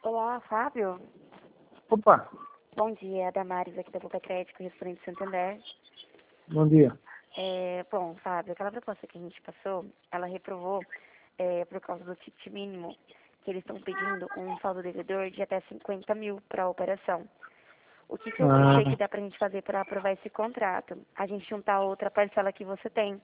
Olá, Fábio. Opa, Bom dia, Damares aqui da Boca Crédito, correspondente de Santander. bom dia. Bom, Fábio, aquela proposta que a gente passou, ela reprovou por causa do ticket mínimo, que eles estão pedindo um saldo devedor de até 50 mil para a operação. O que eu achei que dá para a gente fazer para aprovar esse contrato? A gente juntar outra parcela que você tem.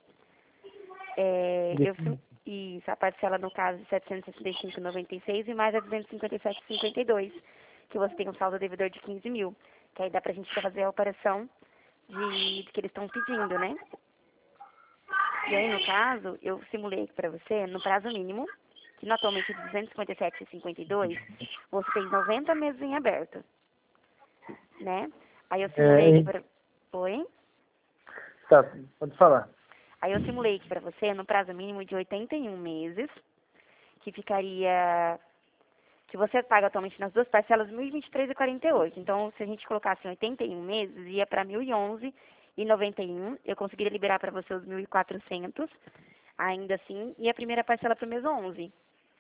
Isso, a parcela no caso de 765,96 e mais a 257,52, que você tem um saldo devedor de 15 mil, que aí dá pra gente fazer a operação que eles estão pedindo, né? E aí, no caso, eu simulei para você, no prazo mínimo, que no atualmente de 257,52, você tem 90 meses em aberto, né? Aí eu simulei aqui para... Oi? Tá, pode falar. Aí eu simulei aqui para você, no prazo mínimo de 81 meses, que ficaria... que você paga atualmente nas duas parcelas 1.023,48. Então, se a gente colocasse em 81 meses, ia para 1.011,91. Eu conseguiria liberar para você os 1.400, ainda assim, e a primeira parcela para o mês 11.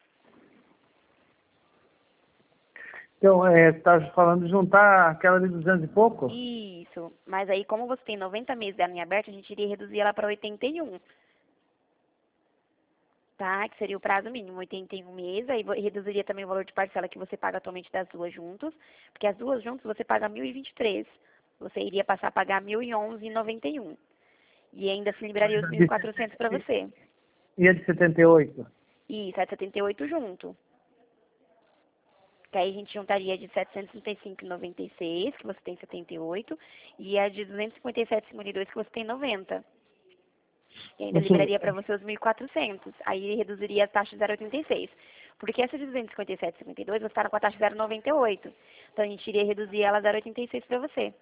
Então, tá falando de juntar aquela de 200 e pouco? Isso. Mas aí, como você tem 90 meses dela em aberto, a gente iria reduzir ela para 81. Tá? Que seria o prazo mínimo, 81 meses. Aí reduziria também o valor de parcela que você paga atualmente das duas juntas. Porque as duas juntas você paga 1.023. Você iria passar a pagar 1.011,91. E ainda assim liberaria os 1.400 para você. E a de 78? E 778 junto. Que aí a gente juntaria de 735,96, que você tem 78, e a de 257,52, que você tem 90. E ainda liberaria para você os 1.400. Aí reduziria a taxa de 0,86. Porque essa de 257,52, você está com a taxa de 0,98. Então a gente iria reduzir ela a 0,86 para você.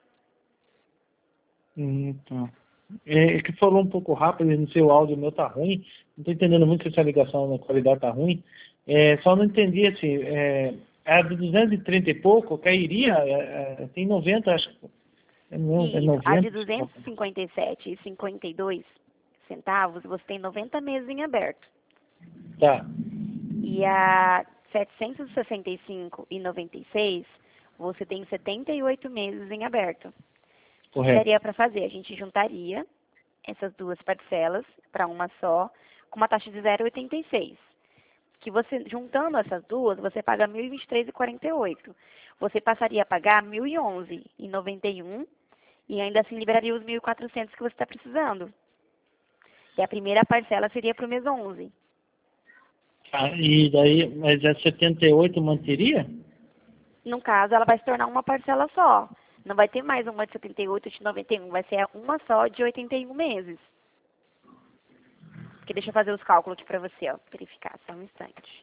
Tá. É que falou um pouco rápido, não sei, o áudio meu tá ruim. Não tô entendendo muito se essa ligação, a qualidade tá ruim. Só não entendi, assim, a de 230 e pouco cairia, tem 90, acho que é Isso, a de 90. 257,52 centavos, você tem 90 meses em aberto. Tá. E a 765,96, você tem 78 meses em aberto. O que Correto. daria para fazer? A gente juntaria essas duas parcelas para uma só, com uma taxa de 0,86. Que você, juntando essas duas, você paga 1.023,48. Você passaria a pagar 1.011,91 e ainda assim liberaria os 1.400 que você está precisando. E a primeira parcela seria para o mês 11. E daí, mas a 78 manteria? No caso, ela vai se tornar uma parcela só. Não vai ter mais uma de 78 de 91, vai ser uma só de 81 meses. Porque deixa eu fazer os cálculos aqui para você, ó, verificar, só um instante.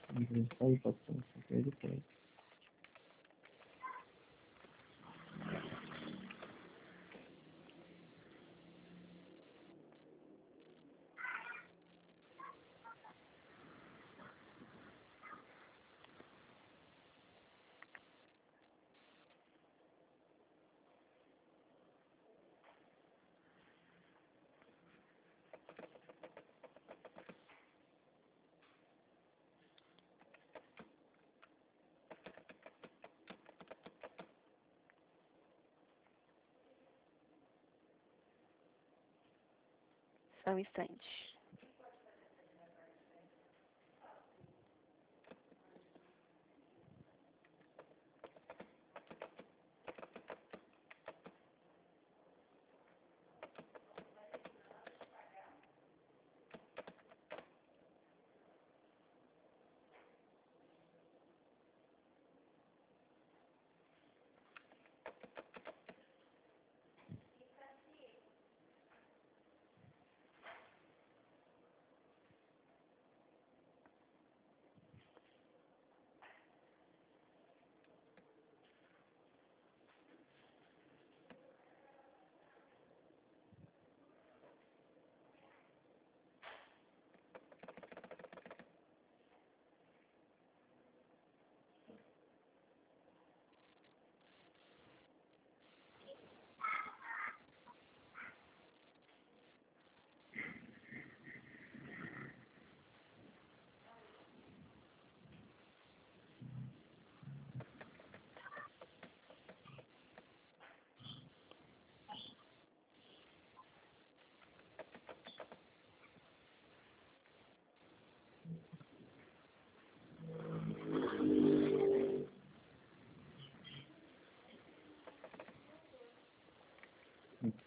Só um instante.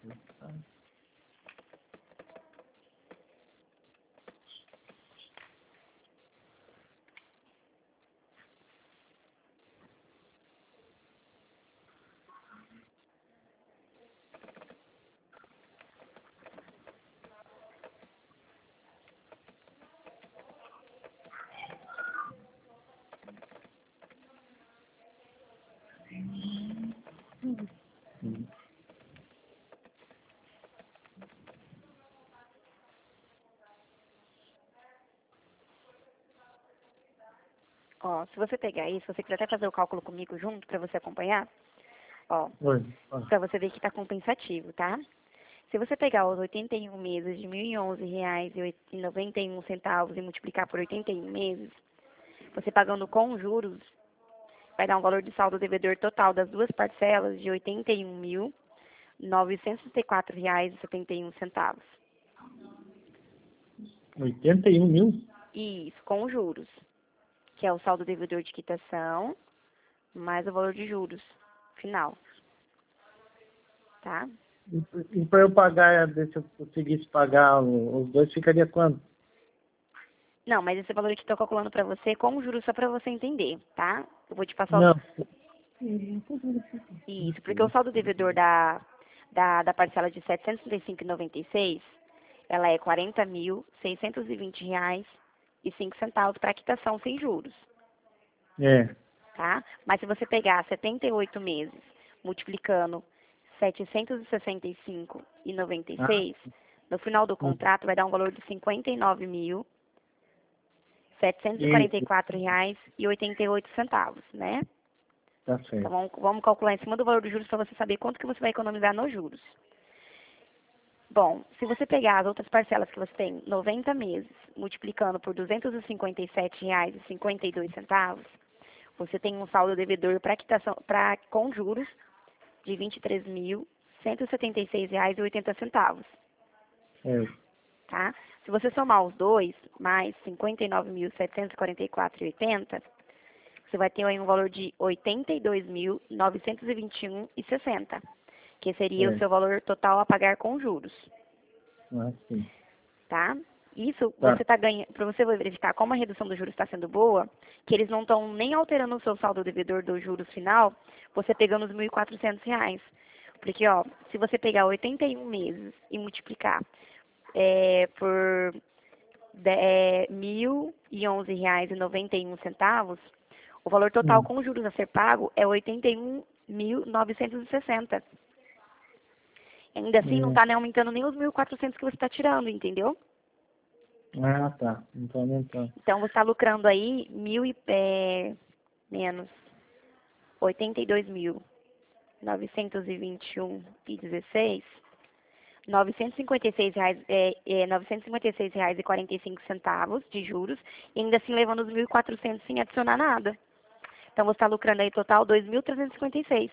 Ó, se você pegar isso, se você quiser até fazer o cálculo comigo junto para você acompanhar, ó, Oi. para você ver que está compensativo, tá? Se você pegar os 81 meses de R$ 1.011,91 e multiplicar por 81 meses, você pagando com juros, vai dar um valor de saldo devedor total das duas parcelas de R$ 81.964,71. 81 mil? Isso, com juros, que é o saldo devedor de quitação, mais o valor de juros final, tá? E para eu pagar, se eu conseguisse pagar os dois, ficaria quanto? Não, mas esse valor que estou calculando para você com juros só para você entender, tá? Eu vou te passar Não. isso, porque o saldo devedor da parcela de R$ 735,96, ela é R$ 40.620,05 para quitação sem juros, É. tá? Mas se você pegar 78 meses multiplicando 765,96, no final do contrato vai dar um valor de R$ 59.744,88, né? Tá Então certo. vamos calcular em cima do valor dos juros para você saber quanto que você vai economizar nos juros. Bom, se você pegar as outras parcelas que você tem, 90 meses, multiplicando por R$ 257,52, você tem um saldo devedor para quitação, com juros de R$ 23.176,80, É. tá? Se você somar os dois, mais R$ 59.744,80, você vai ter aí um valor de R$ 82.921,60, que seria o seu valor total a pagar com juros, Ah, sim. tá? Isso Tá. você está ganhando, para você verificar como a redução dos juros está sendo boa, que eles não estão nem alterando o seu saldo devedor dos juros final, você pegando os R$ 1.400. Porque, ó, se você pegar 81 meses e multiplicar por R$ 1.011,91, o valor total com juros a ser pago é 81.960. Ainda assim, não está aumentando nem os 1.400 que você está tirando, entendeu? Ah, tá. Então, não tá. Então, você está lucrando aí menos 82.921,16, R$ 956,45 de juros, e ainda assim levando os 1.400 sem adicionar nada. Então, você está lucrando aí total 2.356.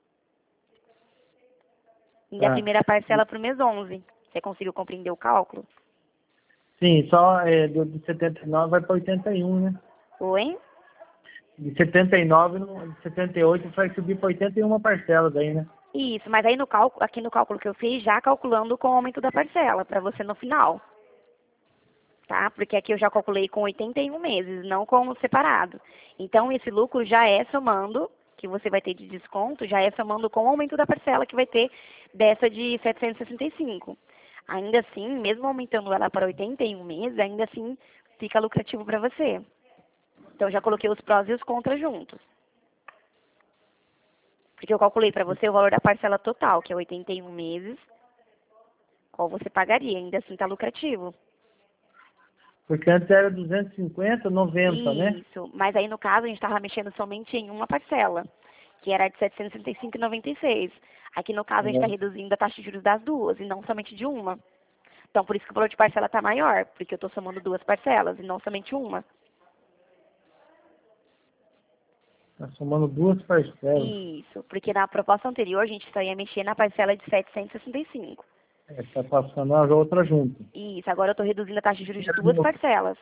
Ainda a Tá. primeira parcela para o mês 11. Você conseguiu compreender o cálculo? Sim, só de 79 vai para 81, né? Oi? De 79, de 78 vai subir para 81 parcelas aí, né? Isso, mas aí no cálculo, aqui no cálculo que eu fiz, já calculando com o aumento da parcela, para você no final. Tá? Porque aqui eu já calculei com 81 meses, não com o separado. Então, esse lucro já é somando, que você vai ter de desconto, já é somando com o aumento da parcela que vai ter dessa de 765. Ainda assim, mesmo aumentando ela para 81 meses, ainda assim fica lucrativo para você. Então, eu já coloquei os prós e os contras juntos. Porque eu calculei para você o valor da parcela total, que é 81 meses, qual você pagaria. Ainda assim está lucrativo. Porque antes era 250, 90, né? Isso, mas aí no caso a gente estava mexendo somente em uma parcela, que era de R$ 765,96. Aqui no caso a gente está reduzindo a taxa de juros das duas e não somente de uma. Então por isso que o valor de parcela está maior, porque eu estou somando duas parcelas e não somente uma. Tá somando duas parcelas. Isso, porque na proposta anterior a gente só ia mexer na parcela de 765. Tá passando as outras juntas. Isso, agora eu estou reduzindo a taxa de juros de duas parcelas.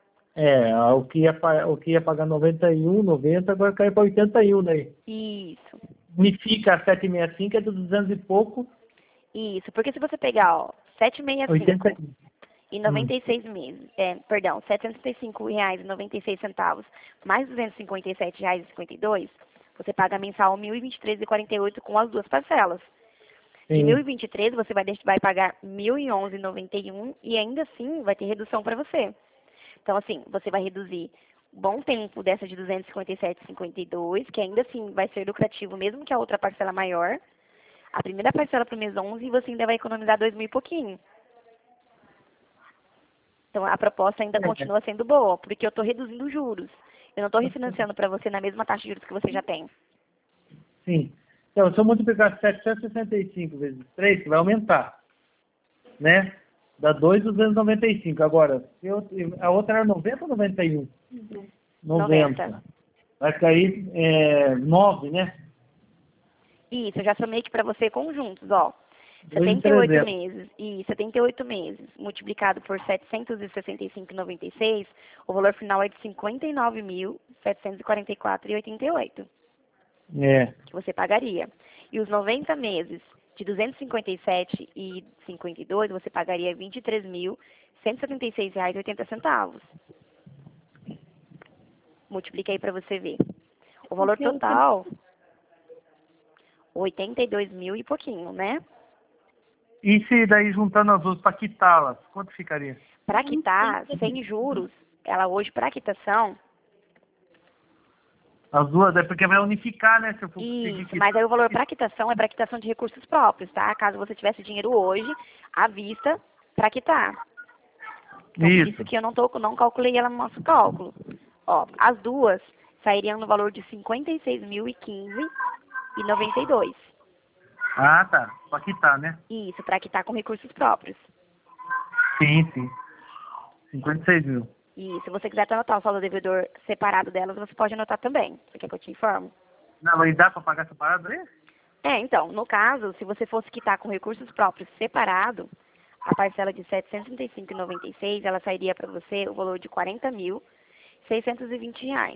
O que ia pagar 91, 90, agora cai para 81 daí. Isso. Unifica a 765, é de 200 e pouco, Isso, porque se você pegar, ó, 765 80. e 96 meses, perdão, R$ 765,96 mais R$ 257,52, você paga mensal R$ 1.023,48 com as duas parcelas. De Sim. 1.023 você vai pagar R$ 1.011,91 e ainda assim vai ter redução para você. Então, assim, você vai reduzir bom tempo dessa de R$ 257,52, que ainda assim vai ser lucrativo mesmo que a outra parcela maior. A primeira parcela para o mês 11 e você ainda vai economizar 2.000 e pouquinho. Então, a proposta ainda continua sendo boa, porque eu estou reduzindo os juros. Eu não estou refinanciando para você na mesma taxa de juros que você já tem. Sim. Então, se eu multiplicar 765 vezes 3, que vai aumentar, né? Dá 2.295. Agora, a outra era 90 ou 91? 90. Vai cair 9, né? Isso, eu já somei aqui para você conjuntos, ó. 78 2.300. meses, e 78 meses, multiplicado por 765,96, o valor final é de 59.744,88, É. que você pagaria. E os 90 meses de 257,52, você pagaria R$ 23.176,80. Multiplica aí para você ver. O valor total, 82 mil e pouquinho, né? E se daí juntando as duas para quitá-las, quanto ficaria? Para quitar, sem juros, ela hoje para quitação, As duas, é porque vai unificar, né? Se eu for conseguir isso, quitar. mas aí o valor para quitação é para quitação de recursos próprios, tá? Caso você tivesse dinheiro hoje, à vista, para quitar. Então, por isso que eu não calculei ela no nosso cálculo. Ó, as duas sairiam no valor de R$ 56.015,92. Ah, tá. Para quitar, né? Isso, para quitar com recursos próprios. Sim, sim. 56 mil. E se você quiser anotar o saldo devedor separado delas, você pode anotar também. Você quer que eu te informe? Não, mas dá para pagar separado aí? Então, no caso, se você fosse quitar com recursos próprios separado, a parcela de R$ 735,96, ela sairia para você o valor de R$ 40.620.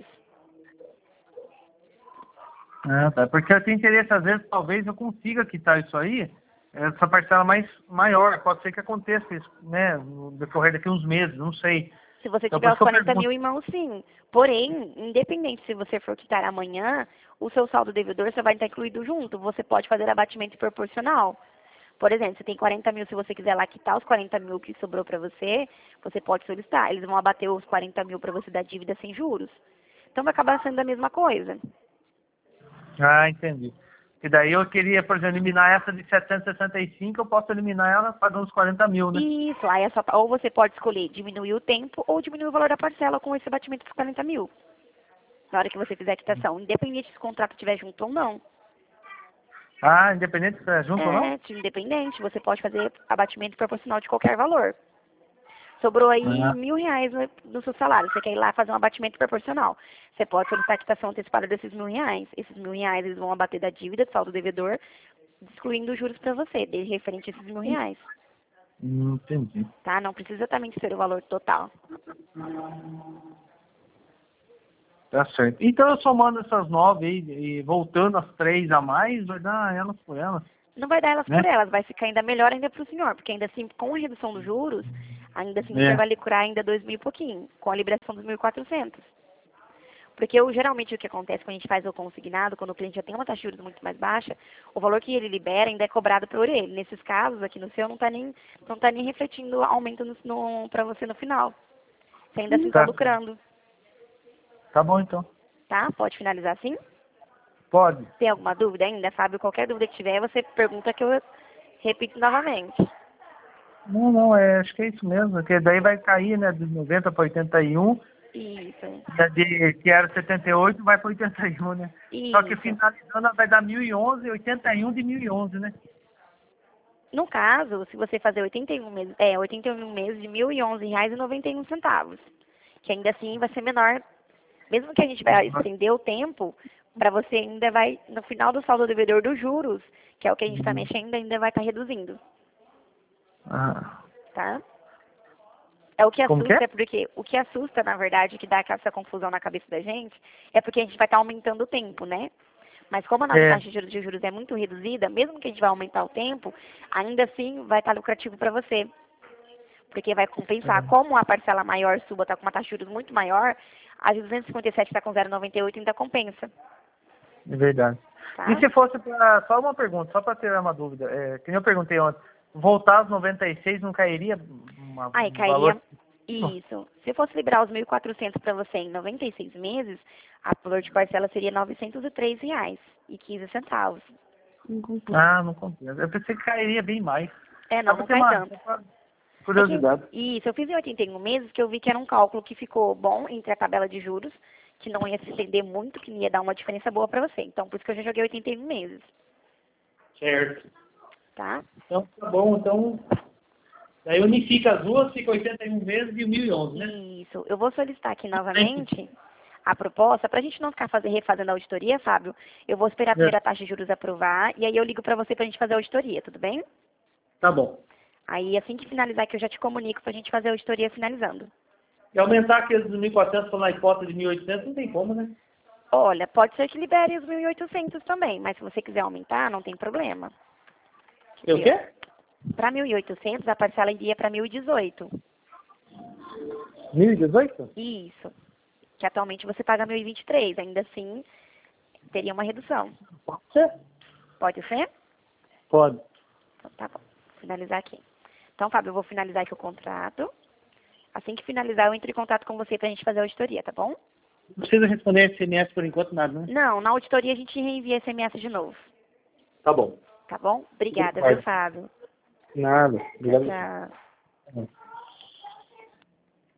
Ah, tá. Porque eu tenho interesse, às vezes, talvez eu consiga quitar isso aí, essa parcela maior. Pode ser que aconteça isso, né? No decorrer daqui uns meses, não sei. Se você Então, tiver por os isso que eu 40 pergunto. mil em mãos, sim. Porém, independente se você for quitar amanhã, o seu saldo devedor você vai estar incluído junto. Você pode fazer abatimento proporcional. Por exemplo, você tem 40 mil, se você quiser lá quitar os 40 mil que sobrou para você, você pode solicitar. Eles vão abater os 40 mil para você da dívida sem juros. Então vai acabar sendo a mesma coisa. Ah, entendi. E daí eu queria, por exemplo, eliminar essa de 765, eu posso eliminar ela pagando os 40 mil, né? Isso, aí é só, ou você pode escolher diminuir o tempo ou diminuir o valor da parcela com esse abatimento dos 40 mil. Na hora que você fizer a quitação, independente se o contrato estiver junto ou não. Ah, independente se é junto ou não? Independente, você pode fazer abatimento proporcional de qualquer valor. Sobrou aí Ah, R$ 1.000 no seu salário. Você quer ir lá fazer um abatimento proporcional. Você pode solicitar a quitação antecipada desses R$ 1.000. Esses R$ 1.000 eles vão abater da dívida, do saldo devedor, excluindo os juros para você, referente a esses R$ 1.000. entendi. Tá? Não precisa exatamente ser o valor total. Tá certo. Então eu somando essas 9 aí e voltando as 3 a mais, vai dar elas por elas, Não vai dar elas né? por elas, vai ficar ainda melhor ainda para o senhor, porque ainda assim, com a redução dos juros, ainda assim o senhor É. vai lucrar ainda 2.000 e pouquinho, com a liberação dos 1.400. Porque geralmente o que acontece quando a gente faz o consignado, quando o cliente já tem uma taxa de juros muito mais baixa, o valor que ele libera ainda é cobrado por ele. Nesses casos, aqui no seu, não está nem refletindo aumento para você no final. Você ainda assim está Tá. lucrando, Tá bom então. tá? Pode finalizar assim? Pode. Tem alguma dúvida ainda, Fábio? Qualquer dúvida que tiver, você pergunta que eu repito novamente. Não, acho que é isso mesmo, porque daí vai cair, né, de 90 para 81, Isso, que era 78, vai para 81, né? Só que isso. finalizando vai dar 1.011, 81 de 1.011, né? No caso, se você fazer 81 meses de R$ 1.011,91, que ainda assim vai ser menor. Mesmo que a gente vai estender o tempo, para você ainda vai, no final do saldo devedor dos juros, que é o que a gente está mexendo, ainda vai estar reduzindo, Ah, tá? É o que como que é? assusta, é porque o que assusta, na verdade, que dá essa confusão na cabeça da gente, é porque a gente vai estar aumentando o tempo, né? Mas como a nossa taxa de juros é muito reduzida, mesmo que a gente vai aumentar o tempo, ainda assim vai estar lucrativo para você. Porque vai compensar. Como a parcela maior sua está com uma taxa de juros muito maior, a de 257 está com 0,98 ainda compensa. É verdade. Tá? E se fosse para... Só uma pergunta, só para ter uma dúvida. Que nem eu perguntei ontem, voltar aos 96 não cairia Aí um cairia... valor... Isso. Se eu fosse liberar os 1.400 para você em 96 meses, a valor de parcela seria R$ 903,15. Ah, não compensa. Eu pensei que cairia bem mais. Não cai tanto. Curiosidade. Isso, eu fiz em 81 meses, que eu vi que era um cálculo que ficou bom entre a tabela de juros, que não ia se estender muito, que ia dar uma diferença boa para você. Então, por isso que eu já joguei 81 meses. Certo. Tá? Então, tá bom. Então, daí unifica as duas, fica 81 meses e 1.011, né? Isso. Eu vou solicitar aqui novamente a proposta, para a gente não ficar refazendo a auditoria, Fábio. Eu vou esperar a primeira taxa de juros aprovar, e aí eu ligo para você para a gente fazer a auditoria, tudo bem? Tá bom. Aí, assim que finalizar aqui, eu já te comunico para a gente fazer a auditoria finalizando. E aumentar aqueles 1.400 para na hipótese de 1.800 não tem como, né? Olha, pode ser que libere os 1.800 também, mas se você quiser aumentar, não tem problema. O quê? Para 1.800, a parcela iria para 1.018. 1.018? Isso. Que atualmente você paga 1.023. Ainda assim, teria uma redução. Pode ser? Pode ser? Pode. Então, tá bom. Vou finalizar aqui. Então, Fábio, eu vou finalizar aqui o contrato. Assim que finalizar, eu entro em contato com você pra gente fazer a auditoria, tá bom? Não precisa responder SMS por enquanto, nada, né? Não, na auditoria a gente reenvia SMS de novo. Tá bom. Tá bom? Obrigada, viu, Fábio? Nada. Obrigado. Tchau, tchau.